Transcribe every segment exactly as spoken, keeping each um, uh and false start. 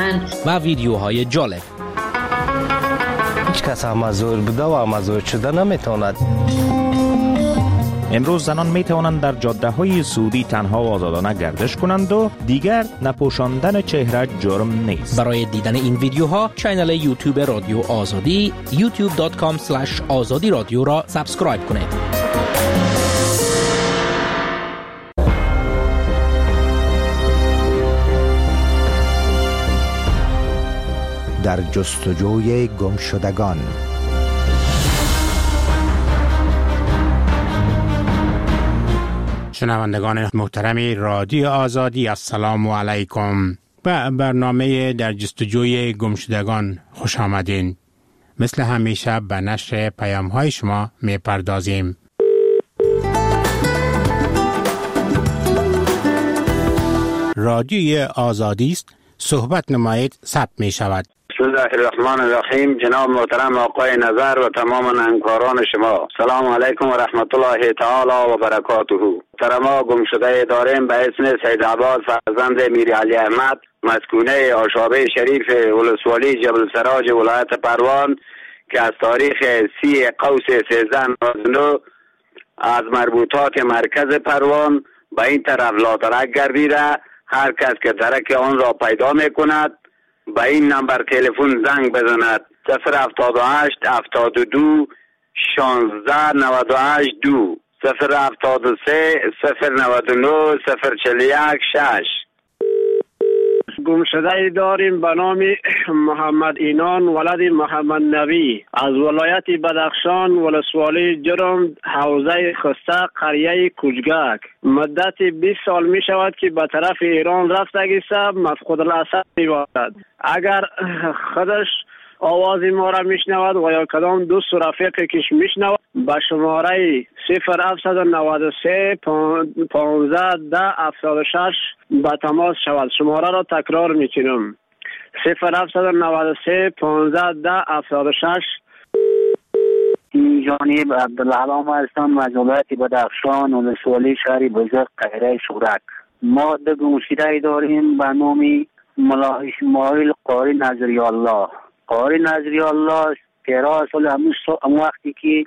کردن و ویدیوهای جالب. هیچ کس مزور بوده و مزور شده نمیتواند. امروز زنان می توانند در جاده های سعودی تنها و آزادانه گردش کنند و دیگر نپوشاندن چهره جرم نیست. برای دیدن این ویدیوها کانال یوتیوب رادیو آزادی یوتیوب دات کام اسلش آزادی رادیو را سابسکرایب کنید. در جستجوی گمشدگان. شنوندگان محترم رادیو آزادی، السلام علیکم. به برنامه در جستجوی گمشدگان خوش آمدین. مثل همیشه به نشر پیام های شما می پردازیم. رادیو آزادی است، صحبت نمایید ثبت می شود. بسم الله الرحمن الرحیم. جناب محترم آقای نظر و تمام همکاران شما، سلام علیکم و رحمت الله تعالی و برکاته. محترما گم شده داریم به اسم سید عباس فرزند میر علی احمد، مسکونه آشابه شریف ولسوالی جبل سراج ولایت پروان، که از تاریخ سی قوس سیزده نود و نه از مربوطات مرکز پروان به این طرف لاترک گردیده. هر کس که درک آن را پیدا می کند به این نمبر تلفن زنگ بزند: صفر هفتاد و هشت هفتاد و دو شانزده نود و هشت دو، صفر هفتاد و سه صفر نود و نه صفر چهل و یک شش. گمشده داریم به نام محمد اینان ولد محمد نبی از ولایت بدخشان ولسوالی جرم حوزه خسته قریه کوچگک. مدت بیست سال می شود که به طرف ایران رفتگیسته مفقود الاثر می باشد. اگر خودش آواز ما را میشنود و یا کدام دوست و رفیقی کش میشنود به شماره صفر هفتصد و نود و سه پانزده ده هفتاد و شش به تماس شود. شماره را تکرار میکنم: صفر هفتصد و نود و سه پانزده ده هفتاد و شش. این جانب عبدالعلام هستم از ولایت بدخشان ولسوالی شهر بزرگ قریه شورک. ما دو گمشده داریم به نام ملا اسماعیل قاری نظری الله. قاری نظری الله تیرا سال همون وقتی که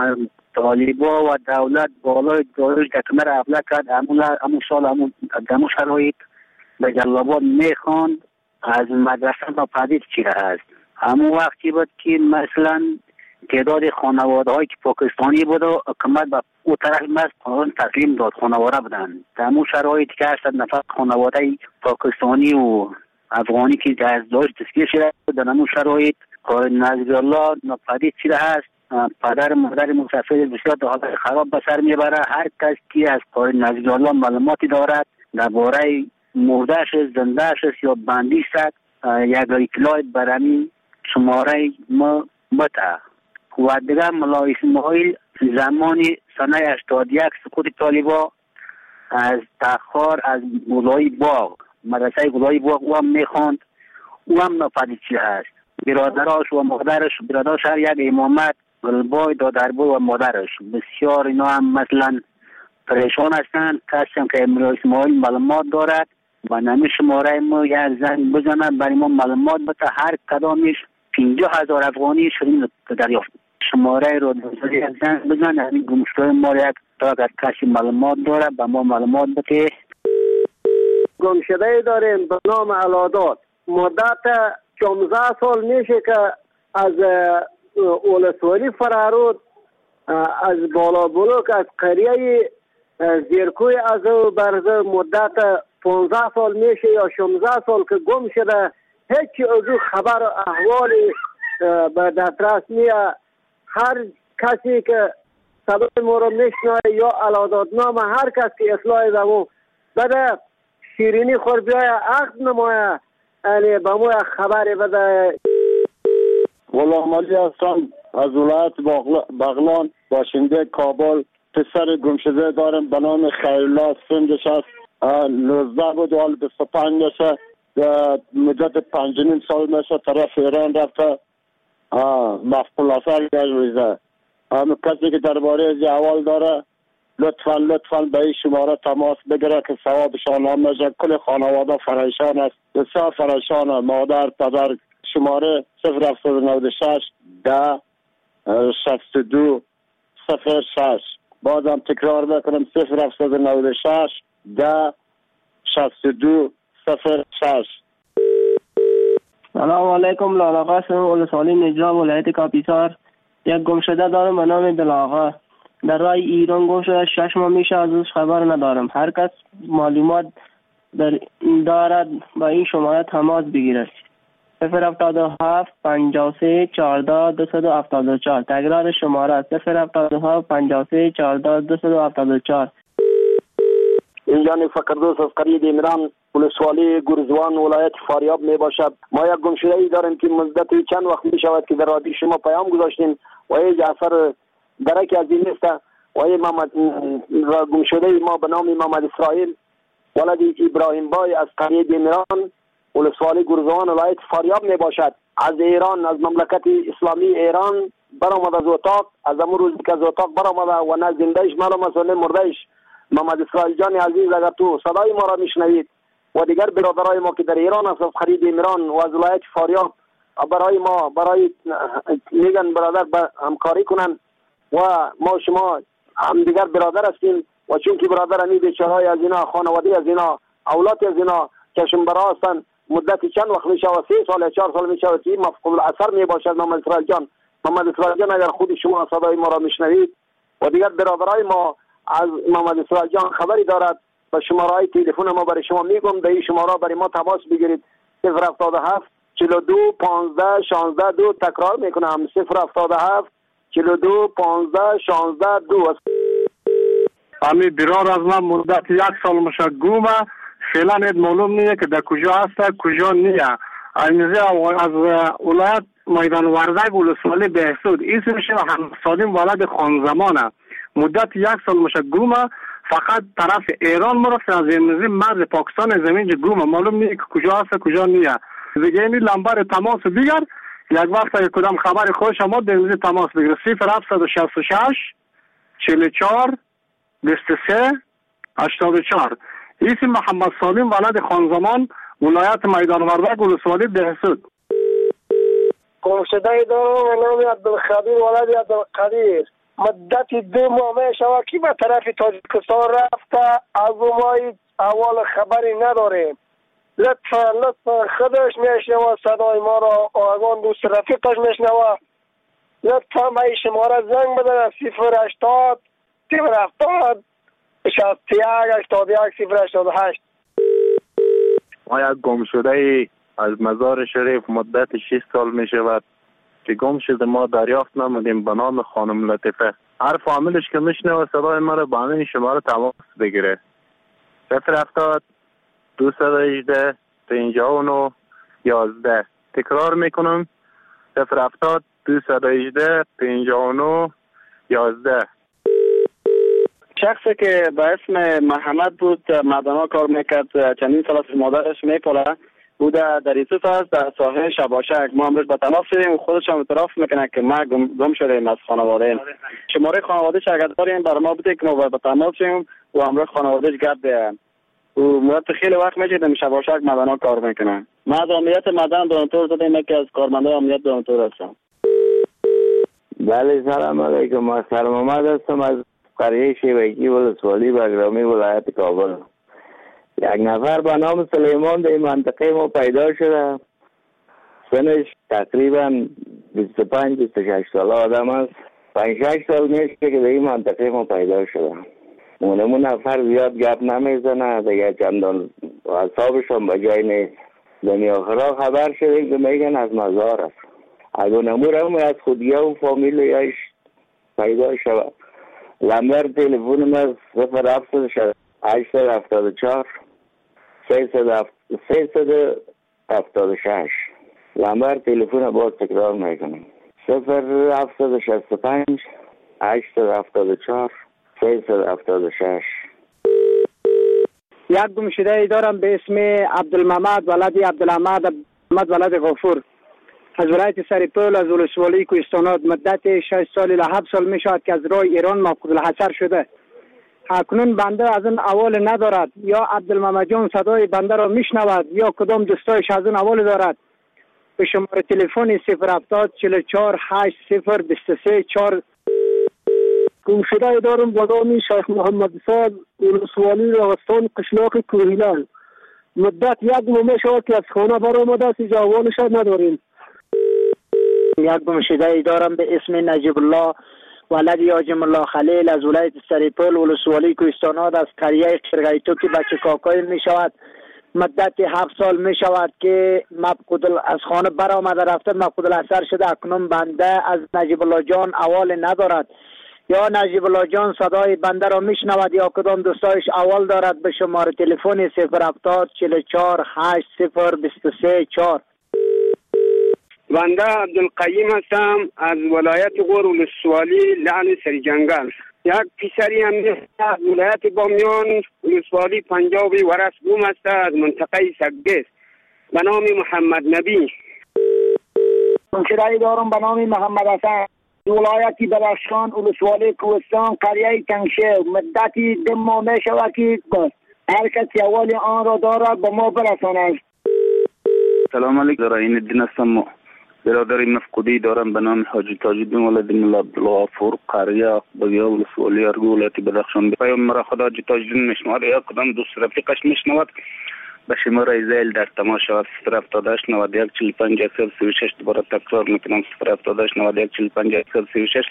طالبا و دولت بالای داروش دکمه حمله کرد، همون سال همون شرایط به جلال‌آباد میخواند از مدرسه تا پدید چی هست. همون وقتی بود که مثلا تعداد خانواده هایی که پاکستانی بود و حکومت به او طرف مست قانون تسلیم داد، خانواده بودن. در همون شرایط که هشتصد نفر خانواده پاکستانی و افغانی که از داشت دستگیر شده در همون شرایط قاری نظری الله ناپدید چیده هست. پدر مادر مسافر بسیار در حالت خراب به سر میبره. هر کس که از قاری نظری الله معلوماتی دارد درباره مردهش، زندهش یا بندیش است، یک اطلاع برمی شماره ما بده. و دیگر ملا اسماعیل زمانی سنه هشتاد و یک سقوط طالبا از تخار از گلای باغ مدرسه گلای باغ او هم میخواند، او هم ناپدید چی هست. برادراش و مادرش، برادرش هر یک امامت گلبای دادربای و مادرش بسیار اینا هم مثلا پریشان هستند. کسی هم که ملا اسماعیل معلومات دارد و نمی شماره ما یک زنگ بزنند برای ما معلومات بده. هر کدامش پنجاه هزار افغانی شدیم دریافت. شماره رو یک زنگ بزن، همین گمشده ما یک تا اگر کسی معلومات داره به ما معلومات بده. گمشده داریم به نام علادات. مدت پانزده سال میشه که از ولسوالی فرارود، از بالا بلوک از قریه زیرکوی از برزه مدت پانزده سال میشه یا شانزده سال که گم شده. هیچی از خبر احوال به دسترس نیه. هر کسی که سبب ما رو میشنه یا علادات نامه هر کس که اطلاعی به مو بده شیرینی خور بیای عقد نمایه، یعنی به مو خبری بده. غلام علی هستم از ولایت بغلان باشنده کابل. پسر گمشده دارم به نام خیرالله، سنش هست نوزده بود و حال بیست و پنجشه. مدت پنج نیم سال میشه طرف ایران رفته مفقود الاثر گشته. همه کسی که درباره از احوال داره لطفا لطفا به این شماره تماس بگیره که ثوابشان نمیشه. کل خانواده پریشان است، بسیار پریشان. مادر پدر. شماره صفر هفتصد و نود و شش ده شصت و دو صفر شش. بازم تکرار بکنم صفر هفتصد و نود و شش ده شصت و دو صفر شش. سلام علیکم. لالا قاسم ولسوالی نجراب ولایت کاپیسار. یک گم شده دارم به نام بلاغا. در راه ایران گم شده، شش ماه میشه از اوش خبر ندارم. هر کس معلومات در دارد با این شماره تماس بگیرد. صفر هفتاد و هفت پنجاه و سه چهارده دویست و هفتاد و چهار. تکرار شماره صفر هفتاد و هفت پنجاه و سه چهارده دویست و هفتاد و چهار. اینجا فقردوس از قریه دیمران ولسوالی گرزوان ولایت فاریاب می باشد. ما یک گمشده ای داریم که مدتی چند وقت می شود که در رادیو شما پیام گذاشتیم و هیچ اثر درکی از این نیست. و این محمد گمشده ما به نام محمد اسرائیل ولد ابراهیم بای از قریه دیمران ولسوالی گرزوان ولایت فاریاب می باشد. از ایران، از مملکت اسلامی ایران برآمد از اتاق. از امروز روزی که از اتاق برآمد و نه زندهش معلوم است و نه مردهش. محمد اسرائیل جان عزیز، اگر تو صدای ما را میشنوید و دیگر برادرای ما که در ایران است از خرید ایران و از ولایت فاریاب برای ما برای میگن برادر با همکاری کنن و ما شما هم دیگر برادر هستیم و چون که برادر همی بیچارهای از اینا، خانواده از اینا، اولاد از اینا کشم برا هستن مدتی چند وقت میشه و سه سال یا چهار سال میشه و سی مفقود اثر می باشد. محمد اسرائیل جان محمد اسرائیل جان اگر خود شما صدای ما را میشنوید و دیگر برادرای ما از محمد اسرائیل جان خبری دارد و شماره تلفن ما برای شما میگم. به این شماره برای ما تماس بگیرید. صفر هفتاد و هفت چهل و دو پانزده شانزده دو. تکرار میکنم صفر هفتاد و هفت چهل و دو پانزده شانزده دو. امی برار از من مدت یک سال میشه گومه. فعلا نید معلوم نیه که در کجا هست کجا نیه. اینجا از ولایت میدان وردک ولسوالی بهسود اسمش هم سالم ولد خانزمانه. مدت یک سال میشه گومه. فقط طرف ایران مرفت از این مرز پاکستان زمین گومه. معلوم نیه که کجا هست کجا نیه. دیگه این لمبر تماس دیگر یک وقت اگه کدام خبر خوش ما در تماس بگیره. صفر هفتصد و شصت و شش چهل و چهار بیست و سه هشتاد و چهار. اسم محمد سالم ولد خانزمان ولایت میدان وردک ولسوالی بهسود. گمشده دارم به نام عبدالخبیر ولد عبدالقدیر. مدت دو ماه می شود که به طرف تاجیکستان رفته. از اون ماه اول خبری نداریم. لطفا لطفا خودش میشنوه صدای ما را، آگان دوست رفیقش میشنوه. لطفا به شماره زنگ بده صفر هشتاد صفر هفتاد شصت و یک هشتاد و یک صفر هشتاد و هشت. ما یک گم شده ای از مزار شریف مدت شش سال می شود که گم شده. ما دریافت نمودیم به نام خانم لطیفه. هر فامیلش که میشنوه صدای ما را با همین شماره تماس بگیره. صفر هفتاد دویست و هجده پنجاه و نه یازده. تکرار میکنم صفر هفتاد دویست و هجده پنجاه و نه یازده. شخصی که به اسم محمد بود مدنا کار میکرد، چندین سال از مادرش میپاله بوده در ایسوس است در ساحل شباشک. ما امروز به تماس شدیم و خودش هم اعتراف میکنه که ما گم, گم شدیم از خانواده. شماره خانواده اگر داریم برای ما بده که ما به تماس شدیم و امروز خانواده گرد بیایم و مدت خیلی وقت میشه شباشک مدنا کار میکنه. ما از امنیت مدن دونتور زدیم که از کارمنده امنیت دونتور هستم. بله سلام علیکم. ما سلام آمد هستم از قریه شیوکی ولسوالی بگرامی ولایت کابل. یک نفر به نام سلیمان در این منطقه ما پیدا شده. سنش تقریبا بیست و پنج بیست و شش ساله آدم است. پنج شش سال میشه که در این منطقه ما پیدا شده. اونمون نفر زیاد گپ نمیزنه دیگه، چندان حسابشون به جای نیست. دنیا آخرا خبر شدیم که میگن از مزار است. از اونمون هم از خودیه و فامیل یایش پیدا شده. لمبر تلفون ما صفر هفتصد هشتصد هفتاد و چهار سیصد هفتاد و شش. لمبر تلفون باز تکرار میکنم صفر هفتصد شصت و پنج هشتصد هفتاد و چهار سیصد هفتاد و شش. یک گمشده ای دارم به اسم عبدالمحمد ولد عبدالحمد عبدالحمد ولد غفور از ولایت سرپل از ولسوالی کوهستانات. مدت شش سال الی هفت سال می شود که از راه ایران مفقود الحصر شده. اکنون بنده از این اول ندارد، یا عبدالمحمد جان صدای بنده را میشنود یا کدام دوستایش از این اول دارد، به شماره تلفن صفر هفتاد چهل و چهار هشت صفر بیست و سه چهار. گمشده دارم با نام شیخ محمد صاد ولسوالی راغستان قشلاق کوهیلان. مدت یک ماه شد که از خانه برآمده است، اینجا احوالش نداریم. یک گمشده دارم به اسم نجیب الله ولد یاجم الله خلیل از ولایت سریپل ولسوالی کوهستان از قریه قرغیتو که بچه کاکای می شود. مدت هفت سال می شود که مفقود از خانه برآمده رفته، مفقود الاثر شده. اکنون بنده از نجیب الله جان اول ندارد، یا نجیب الله جان صدای بنده را میشنود یا کدام دوستایش اول دارد، به شماره تلفن صفر هفتاد چهل و چهار هشت صفر بیست و سه چهار. بنده عبدالقیم هستم از ولایت غور ولسوالی لعن سری جنگل. یک پسری هم از ولایت بامیان ولسوالی پنجابی ورس گم است از منطقه سگس به نام محمد نبی. گمشده دارم به نام محمد حسن ولایتی بدخشان ولسوالی کوهستان قریه تنگشه. مدتی دو ماه می شود که هر کسی اول آن را دارد به ما برساند. سلام علیکم، دارین الدین هستم. برادر مفقودی دارم به نام حاجی تاجالدین ولد ملا عبدالغفور قریه بگیا ولسوالی ارگو ولایتی بدخشان. پیام مرا خدا حاجی تاجالدین میشنود، یک کدام دوست رفیقش میشنود به شماره زیل در تماس شود صفر هفتاد و هشت نود و یک چهل و پنج صفر سی و شش. دوباره تکرار میکنم صفر هفتاد و هشت نود و یک چهل و پنج صفر سی و شش.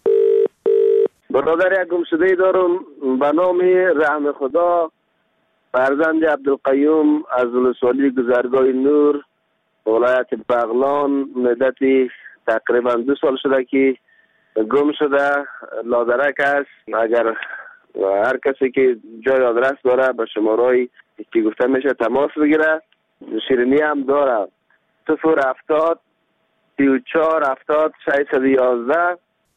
برادر یک گمشده دارم به نام رحم خدا فرزند عبدالقیوم از ولسوالی گذرگاه نور ولایت بغلان. مدتی تقریبا دو سال شده که گم شده، لادرک است. اگر هر کسی که جای آدرس داره به شماره‌ای که گفته میشه تماس بگیره. شیرینی هم داره صفر هفتاد سی و چهار هفتاد ششصد و یازده.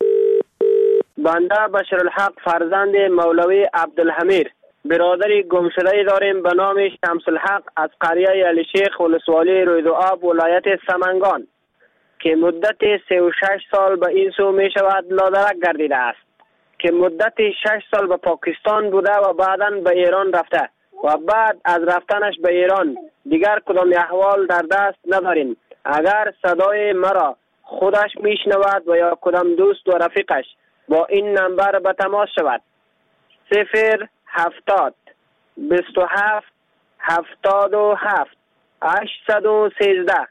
بنده بشرالحق فرزند مولوی عبدالحمید برادری گمشده داریم به نام شمس الحق از قریه علی شیخ ولسوالی رویدوآب ولایت سمنگان که مدت سی و شش سال به این سو می شود لادرک گردیده است، که مدت شش سال به پاکستان بوده و بعدا به ایران رفته و بعد از رفتنش به ایران دیگر کدام احوال در دست نداریم. اگر صدای مرا خودش میشنود و یا کدام دوست و رفیقش با این نمبر به تماس شود صفر هفتاد بیست و هفت هفتاد و هفت هشتصد و سیزده.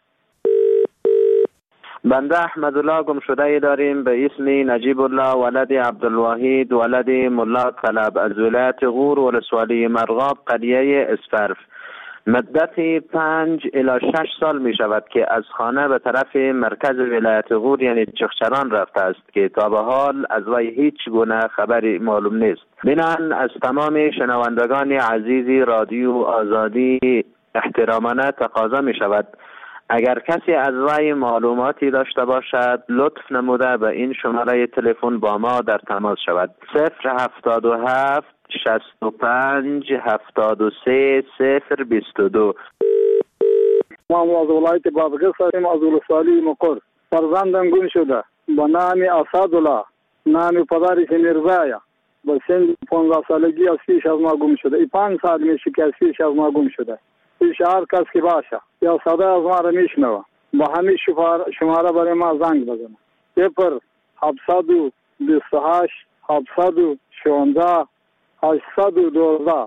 بنده احمدالله گمشده داریم به اسم نجیب الله ولد عبدالواحد ولد ملا طلب از ولایت غور ولسوالی مرغاب قریه اسفرف. مدت پنج الی شش سال می شود که از خانه به طرف مرکز ولایت غور یعنی چخچران رفته است که تا به حال از وی هیچ گونه خبری معلوم نیست. بنان از تمام شنوندگان عزیز رادیو آزادی احترامانه تقاضا می شود اگر کسی از وی معلوماتی داشته باشد لطف نموده به این شماره تلفن با ما در تماس شود صفر هفتاد و هفت شصت و پنج هفتاد و سه صفر بیست و دو. ما از ولایت بادغیس هستیم از ولسوالی مقر. فرزندم گم شده با نام اسدالله، نام پدرش میرزایا. با سن پانزده سالگی از پیش از ما گم شده. ای پنج سال میشه که از پیش از ما گم شده. پیش هر کس که باشه یا صدا از ما را میشنوه با همین شماره برای ما زنگ بزنه صفر هفتصد و بیست و هشت هفتصد و شانزده هشتصد و دوازده.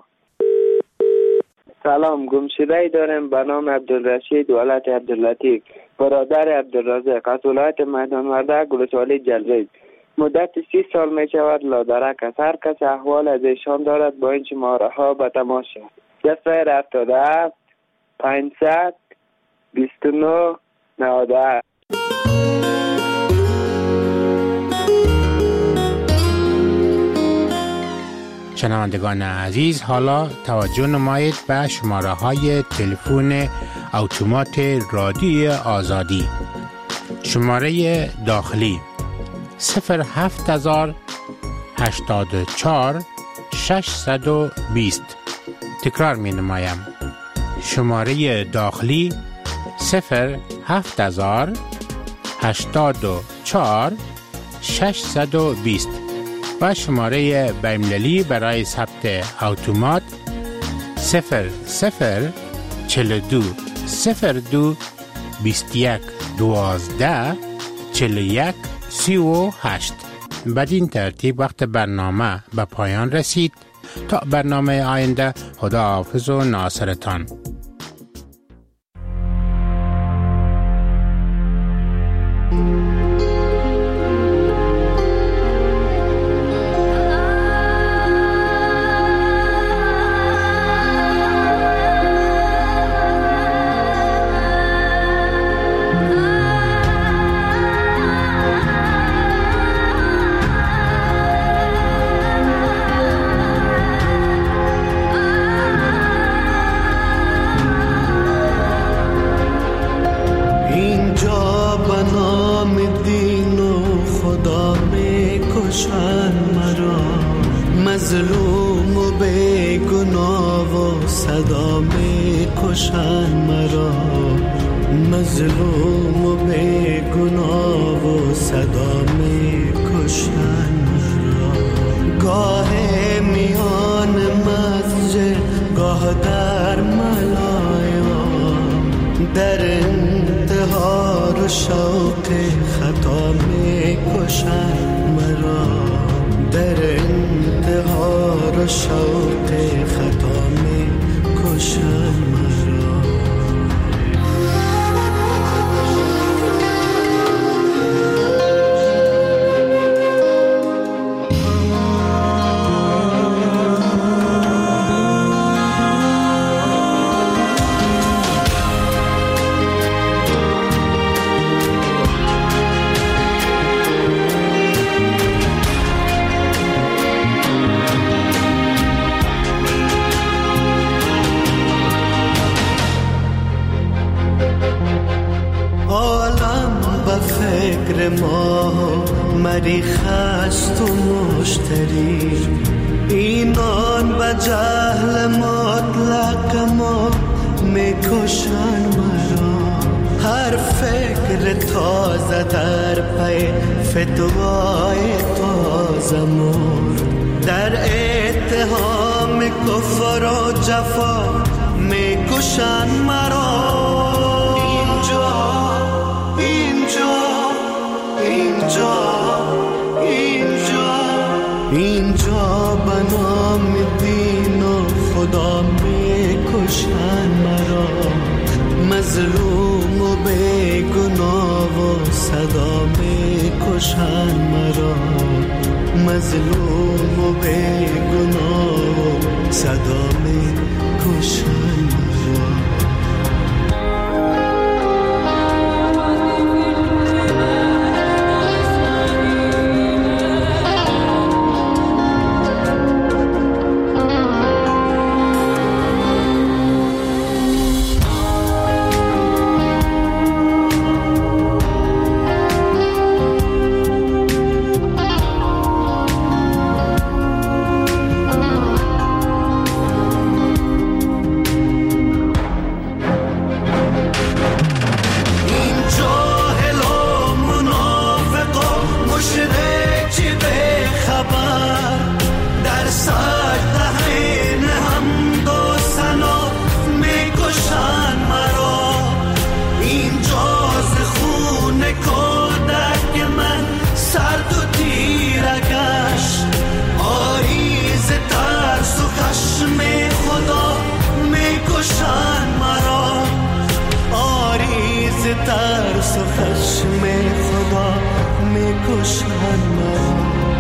سلام، گمشده دارم به نام عبدالرشید ولد عبداللطیف برادر عبدالرزاق از ولایت میدان وردک ولسوالی جلریز. مدت سی سال می شود لادرک است. هر کس احوال از ایشان دارد با این شماره ها به تماس شود صفر هفتاد و هفت پانصد بیست و نه نود و هشت. شنوندگان عزیز، حالا توجه نمایید به شماره های تلفن اتومات رادیو آزادی. شماره داخلی صفر هفت هزار هشتاد و چهار ششصد و بیست. تکرار می نمایم. شماره داخلی صفر هفت هزار هشتاد و چهار ششصد و بیست. و شماره بین‌المللی برای ثبت اتومات صفر صفر چهل و دو صفر دو بیست و یک دوازده چهل و یک سی و هشت. بدین ترتیب وقت برنامه به پایان رسید. تا برنامه آینده، خدا حافظ و ناصرتان. مظلوم و بیگناه و صدا می کشن مرا، مظلوم و بیگناه و صدا می کشن مرا. گاه میان مسجد، گاه در ملایا، در انتحار و شوق خطا می کشن مرا، در انتحار و شوق خطا می کشن مرا. فکر ما مریخ است و مشتری، اینان به جهل مطلق ما میکشن مرا. هر فکر تازه در پی فتوای تازه مرد، در اتهام کفر و جفا میکشن مرا. اینجا اینجا اینجا به نام دین و خدا میکشن مرا، مظلوم و بیگناه و صدا میکشن مرا، مظلوم و بیگناه و صدا میکشن مرا. ترس و خشم خدا میکشن مرا،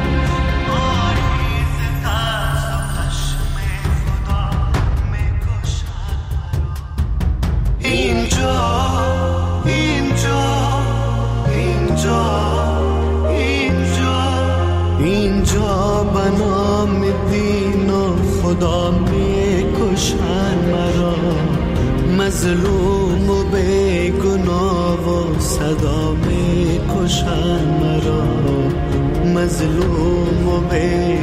آریز ترس و خشم خدا میکشن مرا. اینجا اینجا اینجا اینجا اینجا به نام دین و خدا میکشن مرا، مظلوم و بیگناه و صدا میکشن مرا، مظلوم و بیگناه